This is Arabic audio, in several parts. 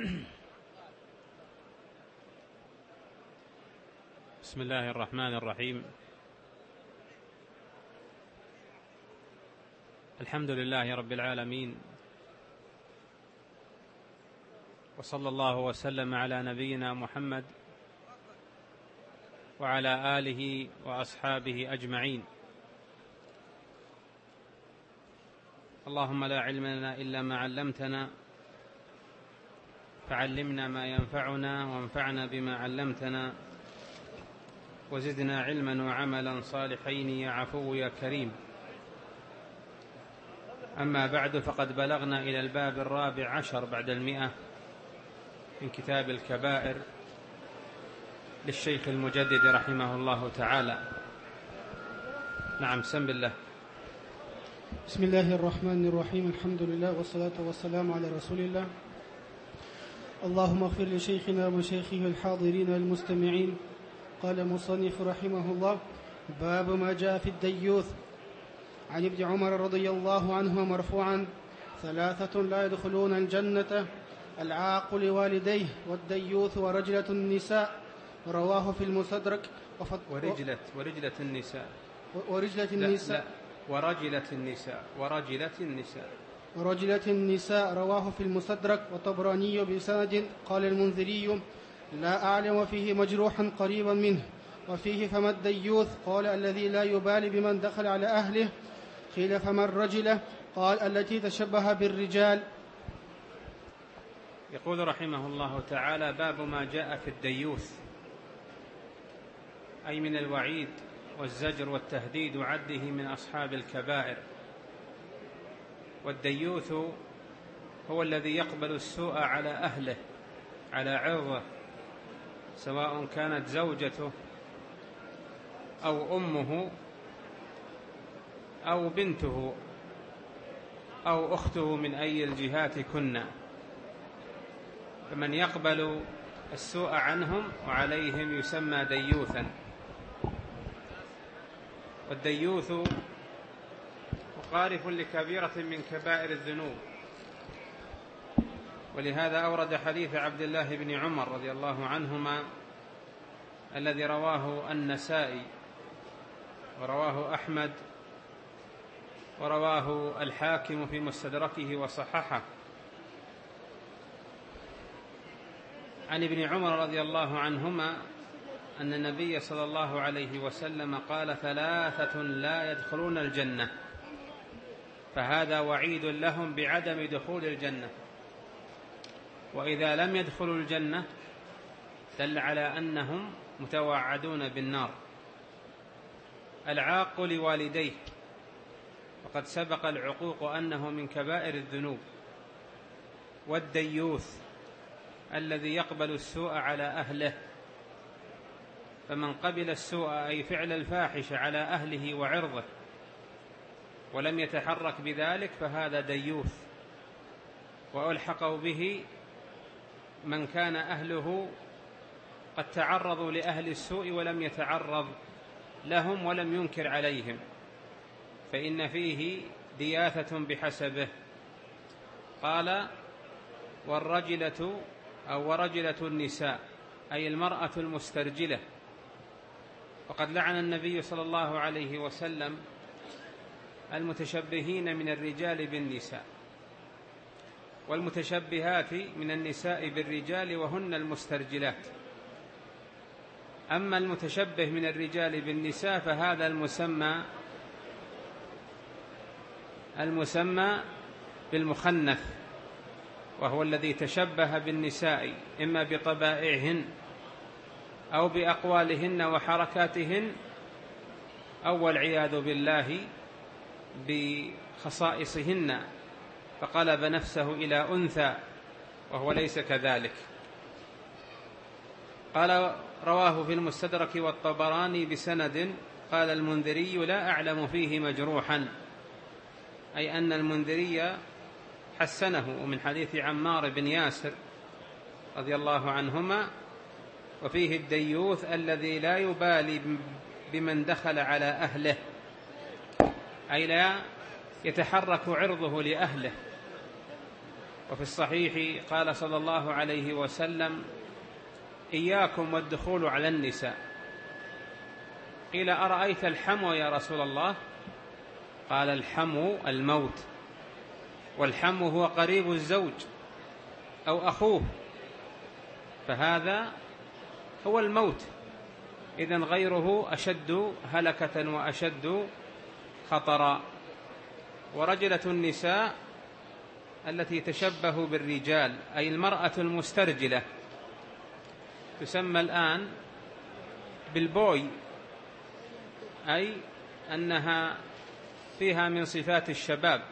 بسم الله الرحمن الرحيم. الحمد لله رب العالمين، وصلى الله وسلم على نبينا محمد وعلى آله وأصحابه أجمعين. اللهم لا علم لنا إلا ما علمتنا، فعلمنا ما ينفعنا وانفعنا بما علمتنا، وزدنا علما وعملا صالحين يا عفو يا كريم. أما بعد، فقد بلغنا إلى الباب 14 بعد 100 من كتاب الكبائر للشيخ المجدد رحمه الله تعالى. نعم، سم بالله. بسم الله الرحمن الرحيم. الحمد لله والصلاة والسلام على رسول الله. اللهم اغفر لشيخنا ومشايخه الحاضرين والمستمعين. قال المصنف رحمه الله: باب ما جاء في الديوث. عن ابن عمر رضي الله عنهما مرفوعا: 3 لا يدخلون الجنة: العاق لوالديه، والديوث، ورجلة النساء. رواه في المستدرك. ورجلة النساء ورجلة النساء رواه في المستدرك والطبراني بسند. قال المنذري: لا أعلم فيه مجروحا قريبا منه. وفيه: فما الديوث؟ قال: الذي لا يبالي بمن دخل على أهله. قيل: فما الرجلة؟ قال: التي تشبه بالرجال. يقول رحمه الله تعالى: باب ما جاء في الديوث، أي من الوعيد والزجر والتهديد وعده من أصحاب الكبائر. والديوث هو الذي يقبل السوء على أهله، على عرضه، سواء كانت زوجته أو أمه أو بنته أو أخته من أي الجهات كنا، فمن يقبل السوء عنهم وعليهم يسمى ديوثا. والديوث مقارف لكبيرة من كبائر الذنوب، ولهذا أورد حديث عبد الله بن عمر رضي الله عنهما الذي رواه النسائي ورواه أحمد ورواه الحاكم في مستدركه وصححه، عن ابن عمر رضي الله عنهما أن النبي صلى الله عليه وسلم قال: 3 لا يدخلون الجنة. فهذا وعيد لهم بعدم دخول الجنة، وإذا لم يدخلوا الجنة دل على أنهم متوعدون بالنار. العاق لوالديه، وقد سبق العقوق أنه من كبائر الذنوب. والديوث الذي يقبل السوء على أهله، فمن قبل السوء أي فعل الفاحش على أهله وعرضه ولم يتحرك بذلك فهذا ديوث. وألحقوا به من كان أهله قد تعرضوا لأهل السوء ولم يتعرض لهم ولم ينكر عليهم، فإن فيه دياثة بحسبه. قال: والرجلة أو ورجلة النساء، أي المرأة المسترجلة. وقد لعن النبي صلى الله عليه وسلم المتشبهين من الرجال بالنساء، والمتشبهات من النساء بالرجال وهن المسترجلات. أما المتشبه من الرجال بالنساء فهذا المسمى بالمخنث، وهو الذي تشبه بالنساء إما بطبائعهن أو بأقوالهن وحركاتهن، أو والعياذ بالله بخصائصهن، فقلب نفسه إلى أنثى وهو ليس كذلك. قال: رواه في المستدرك والطبراني بسند. قال المنذري: لا أعلم فيه مجروحا، أي أن المنذري حسنه، من حديث عمار بن ياسر رضي الله عنهما: وفيه الديوث الذي لا يبالي بمن دخل على أهله، أي لا يتحرك عرضه لأهله وفي الصحيح قال صلى الله عليه وسلم: إياكم والدخول على النساء. قيل: أرأيت الحمو يا رسول الله؟ قال: الحمو الموت، والحمو هو قريب الزوج أو أخوه، فهذا هو الموت، إذن غيره أشد هلكة وأشد خطرا. ورجلة النساء التي تشبه بالرجال، أي المرأة المسترجلة، تسمى الآن بالبوي، أي أنها فيها من صفات الشباب،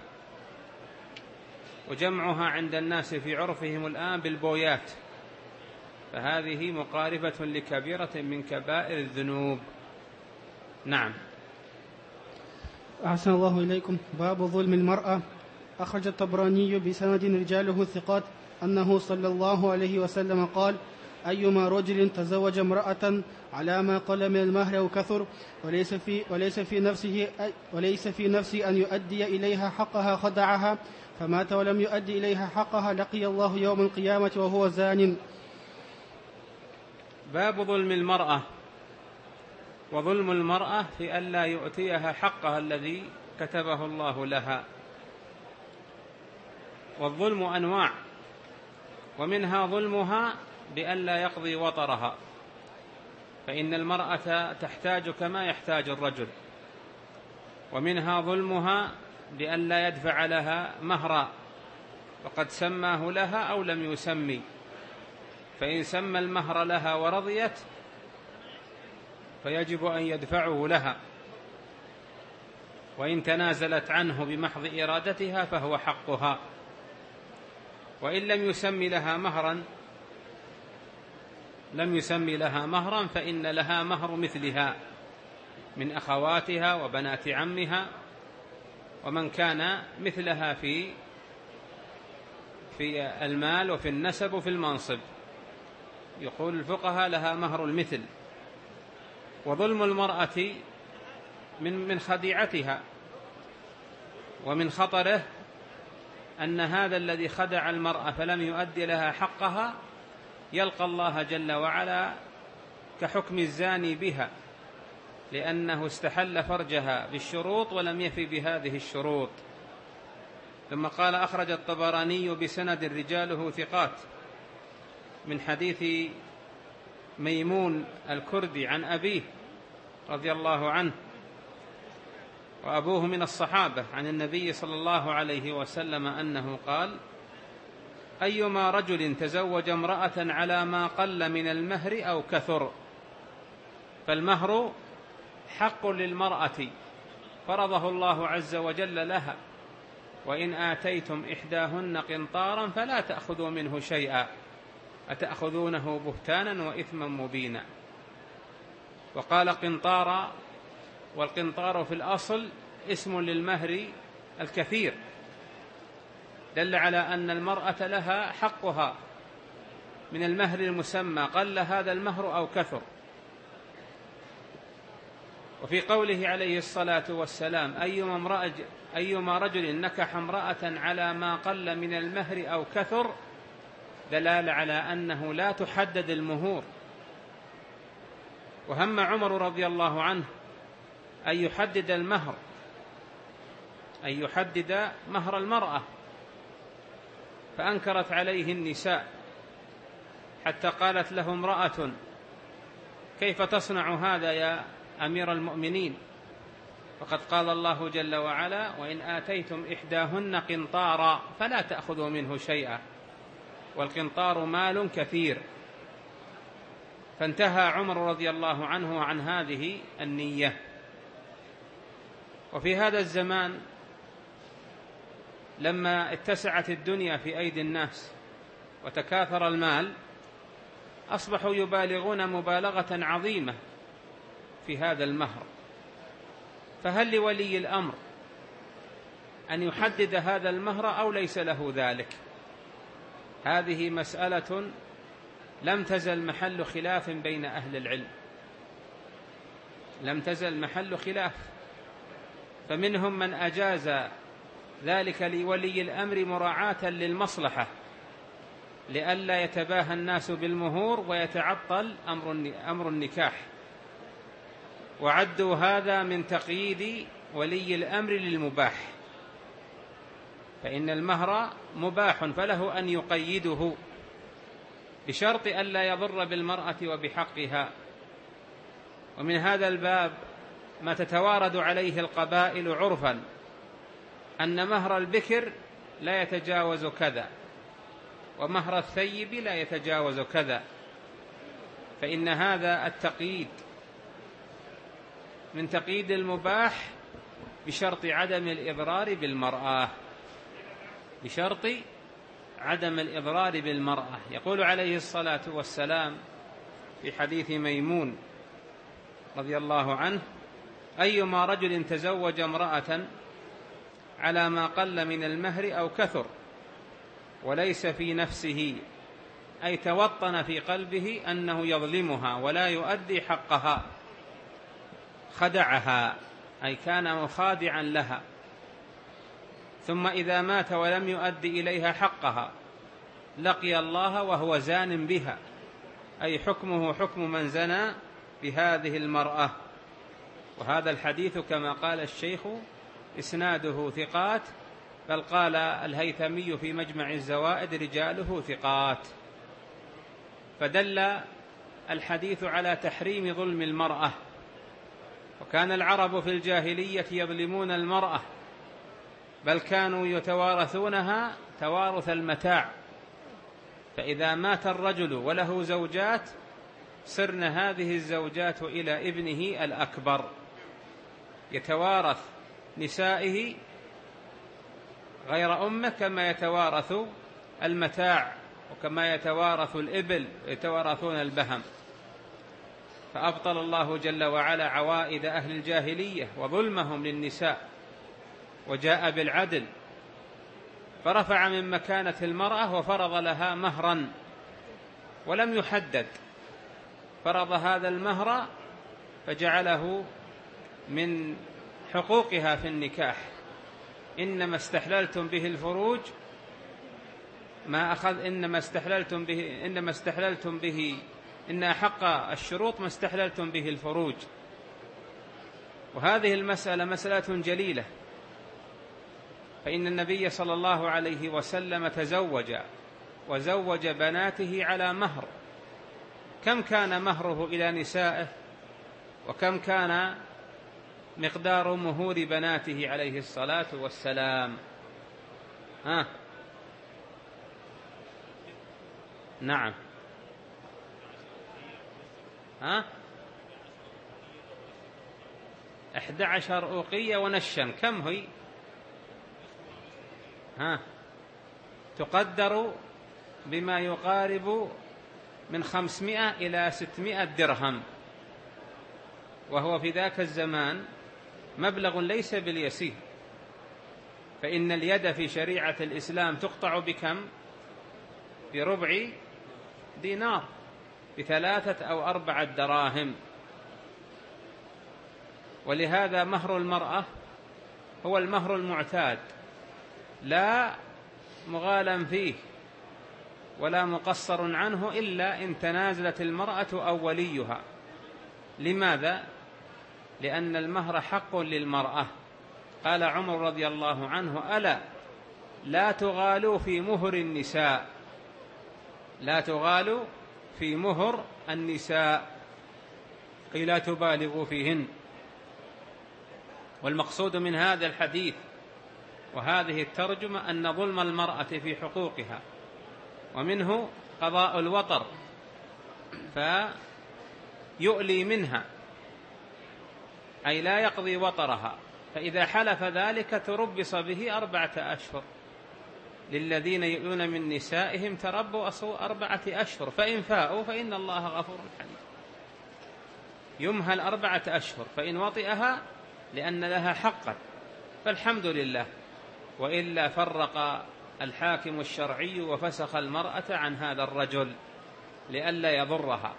وجمعها عند الناس في عرفهم الآن بالبويات، فهذه مقاربة لكبيرة من كبائر الذنوب. نعم. أحسن الله إليكم. باب ظلم المرأة. أخرج الطبراني بسند رجاله ثقات أنه صلى الله عليه وسلم قال: أيما رجل تزوج امرأة على ما قل من المهر أو كثر وليس في نفسه أن يؤدي إليها حقها خدعها، فمات ولم يؤدي إليها حقها لقي الله يوم القيامة وهو زان. باب ظلم المرأة. وظلم المرأة في ألا يؤتيها حقها الذي كتبه الله لها. والظلم أنواع، ومنها ظلمها بألا يقضي وطرها، فإن المرأة تحتاج كما يحتاج الرجل. ومنها ظلمها بألا يدفع لها مهرا، وقد سماه لها أو لم يسمي، فإن سمى المهر لها ورضيت فيجب أن يدفعه لها، وإن تنازلت عنه بمحض إرادتها فهو حقها. وإن لم يسمي لها مهرا فإن لها مهر مثلها من أخواتها وبنات عمها ومن كان مثلها في المال وفي النسب وفي المنصب. يقول الفقهاء: لها مهر المثل. وظلم المرأة من خديعتها ومن خطره أن هذا الذي خدع المرأة فلم يؤدي لها حقها يلقى الله جل وعلا كحكم الزاني بها، لأنه استحل فرجها بالشروط ولم يفي بهذه الشروط. ثم قال: أخرج الطبراني بسند رجاله ثقات من حديث ميمون الكردي عن أبيه رضي الله عنه، وأبوه من الصحابة، عن النبي صلى الله عليه وسلم أنه قال: أيما رجل تزوج امرأة على ما قل من المهر أو كثر، فالمهر حق للمرأة فرضه الله عز وجل لها، وإن آتيتم إحداهن قنطارا فلا تأخذوا منه شيئا أتأخذونه بهتانا وإثما مبينا. وقال قنطارا، والقنطار في الأصل اسم للمهر الكثير، دل على أن المرأة لها حقها من المهر المسمى قل هذا المهر أو كثر. وفي قوله عليه الصلاة والسلام: أيما رجل نكح امرأة على ما قل من المهر أو كثر، دلالة على أنه لا تحدد المهور. وهم عمر رضي الله عنه أن يحدد المهر، أن يحدد مهر المرأة، فأنكرت عليه النساء حتى قالت له امرأة: كيف تصنع هذا يا أمير المؤمنين؟ وقد قال الله جل وعلا: وإن آتيتم إحداهن قنطارا فلا تأخذوا منه شيئا، والقنطار مال كثير. فانتهى عمر رضي الله عنه عن هذه النية. وفي هذا الزمان لما اتسعت الدنيا في أيدي الناس وتكاثر المال، أصبحوا يبالغون مبالغة عظيمة في هذا المهر. فهل لولي الأمر أن يحدد هذا المهر أو ليس له ذلك؟ هذه مسألة لم تزل محل خلاف بين أهل العلم، لم تزل محل خلاف. فمنهم من أجاز ذلك لولي الأمر مراعاة للمصلحة لئلا يتباهى الناس بالمهور ويتعطل أمر النكاح، وعدوا هذا من تقييد ولي الأمر للمباح، فإن المهر مباح فله أن يقيده بشرط ألا يضر بالمرأة وبحقها. ومن هذا الباب ما تتوارد عليه القبائل عرفا أن مهر البكر لا يتجاوز كذا، ومهر الثيب لا يتجاوز كذا، فإن هذا التقييد من تقييد المباح بشرط عدم الإضرار بالمرأة، بشرط عدم الإضرار بالمرأة. يقول عليه الصلاة والسلام في حديث ميمون رضي الله عنه: أيما رجل تزوج امرأة على ما قل من المهر أو كثر وليس في نفسه، أي توطن في قلبه أنه يظلمها ولا يؤدي حقها، خدعها أي كان مخادعا لها، ثم إذا مات ولم يؤدي إليها حقها لقي الله وهو زان بها، أي حكمه حكم من زنى بهذه المرأة. وهذا الحديث كما قال الشيخ إسناده ثقات، بل قال الهيثمي في مجمع الزوائد رجاله ثقات، فدل الحديث على تحريم ظلم المرأة. وكان العرب في الجاهلية يظلمون المرأة، بل كانوا يتوارثونها توارث المتاع، فإذا مات الرجل وله زوجات صرن هذه الزوجات إلى ابنه الأكبر، يتوارث نسائه غير أمه كما يتوارث المتاع، وكما يتوارث الإبل يتوارثون البهم. فأبطل الله جل وعلا عوائد أهل الجاهلية وظلمهم للنساء، وجاء بالعدل فرفع من مكانة المرأة وفرض لها مهرا ولم يحدد، فرض هذا المهر فجعله من حقوقها في النكاح. إنما استحللتم به الفروج ما أخذ، إنما استحللتم به إن أحق الشروط ما استحللتم به الفروج. وهذه المسألة مسألة جليلة، فإن النبي صلى الله عليه وسلم تزوج وزوج بناته على مهر. كم كان مهره إلى نسائه، وكم كان مقدار مهور بناته عليه الصلاة والسلام؟ نعم 11 أوقية ونشا. كم هي؟ تقدر بما يقارب من 500 إلى 600 درهم، وهو في ذاك الزمان مبلغ ليس باليسير، فإن اليد في شريعة الإسلام تقطع بكم؟ بربع دينار، ب3 أو 4 دراهم. ولهذا مهر المرأة هو المهر المعتاد، لا مغالا فيه ولا مقصر عنه إلا إن تنازلت المرأة أو وليها. لماذا؟ لأن المهر حق للمرأة. قال عمر رضي الله عنه: ألا لا تغالوا في مهر النساء، لا تغالوا في مهر النساء، قيل لا تبالغوا فيهن. والمقصود من هذا الحديث وهذه الترجمة أن ظلم المرأة في حقوقها، ومنه قضاء الوطر، فيؤلي منها أي لا يقضي وطرها، فإذا حلف ذلك تربص به 4 أشهر. للذين يؤلون من نسائهم تربص 4 أشهر، فإن فاءوا فإن الله غفور حليم. يمهل 4 أشهر، فإن وطئها لأن لها حقا فالحمد لله، وإلا فرق الحاكم الشرعي وفسخ المرأة عن هذا الرجل لئلا يضرها،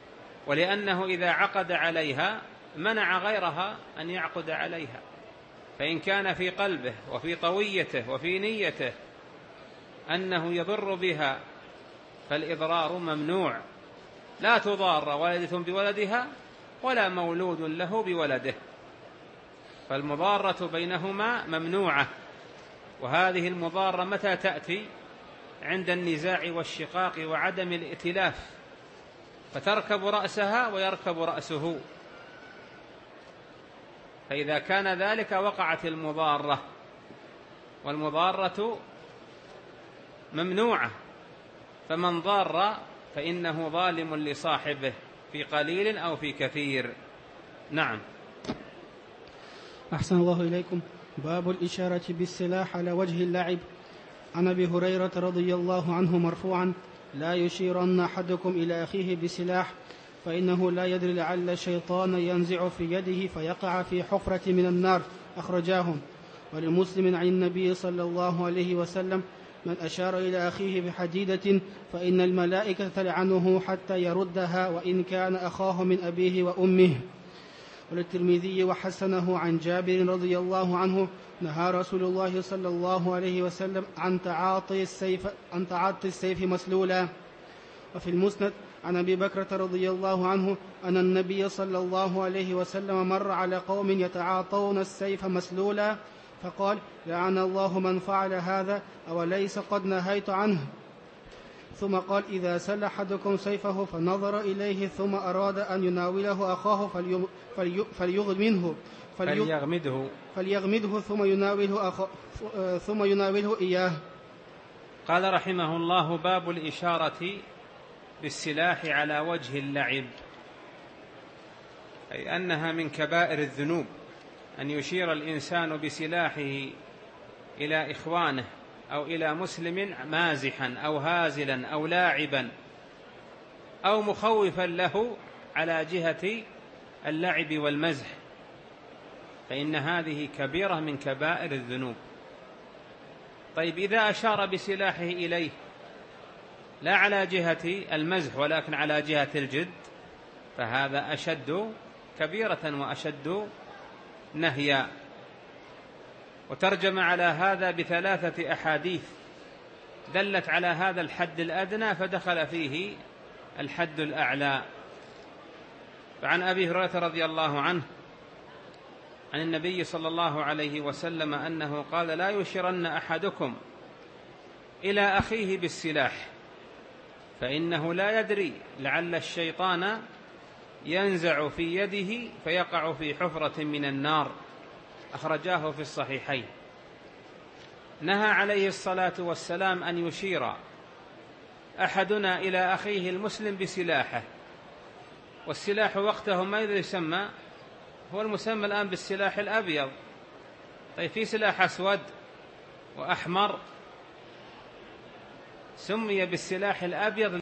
ولأنه إذا عقد عليها منع غيرها أن يعقد عليها، فإن كان في قلبه وفي طويته وفي نيته أنه يضر بها فالإضرار ممنوع، لا تضار والدة بولدها ولا مولود له بولده، فالمضارة بينهما ممنوعة. وهذه المضارة متى تأتي؟ عند النزاع والشقاق وعدم الائتلاف، فتركب رأسها ويركب رأسه، فإذا كان ذلك وقعت المضارة، والمضارة ممنوعة، فمن ضار فإنه ظالم لصاحبه في قليل أو في كثير. نعم. أحسن الله إليكم. باب الإشارة بالسلاح على وجه اللعب. عن أبي هريرة رضي الله عنه مرفوعا: لا يشيرن أحدكم إلى أخيه بسلاح فإنه لا يدري لعل الشيطان ينزع في يده فيقع في حفرة من النار. أخرجاه. ولمسلم عن النبي صلى الله عليه وسلم: من أشار إلى أخيه بحديدة فإن الملائكة تلعنه حتى يردها وإن كان أخاه من أبيه وأمه. وللترمذي وحسنه عن جابر رضي الله عنه: نهى رسول الله صلى الله عليه وسلم عن تعاطي السيف مسلولا. وفي المسند عن أبي بكرة رضي الله عنه أن النبي صلى الله عليه وسلم مر على قوم يتعاطون السيف مسلولا فقال: لعن الله من فعل هذا، أوليس قد نهيت عنه؟ ثم قال: إذا سل أحدكم سيفه فنظر إليه ثم أراد أن يناوله أخاه فليغمده ثم يناوله إياه. قال رحمه الله: باب الإشارة بالسلاح على وجه اللعب، أي أنها من كبائر الذنوب أن يشير الإنسان بسلاحه إلى إخوانه أو إلى مسلم مازحا أو هازلا أو لاعبا أو مخوفا له على جهة اللعب والمزح، فإن هذه كبيرة من كبائر الذنوب. طيب، إذا أشار بسلاحه إليه لا على جهة المزح ولكن على جهة الجد، فهذا أشد كبيرة وأشد نهيا. وترجم على هذا بثلاثة أحاديث دلت على هذا الحد الأدنى فدخل فيه الحد الأعلى. فعن أبي هريرة رضي الله عنه عن النبي صلى الله عليه وسلم أنه قال: لا يشيرن أحدكم إلى أخيه بالسلاح فإنه لا يدري لعل الشيطان ينزع في يده فيقع في حفرة من النار. أخرجاه في الصحيحين. نهى عليه الصلاة والسلام أن يشير أحدنا إلى أخيه المسلم بسلاحه، والسلاح وقته ماذا يسمى؟ هو المسمى الآن بالسلاح الأبيض. طيب، في سلاح أسود وأحمر، سمي بالسلاح الأبيض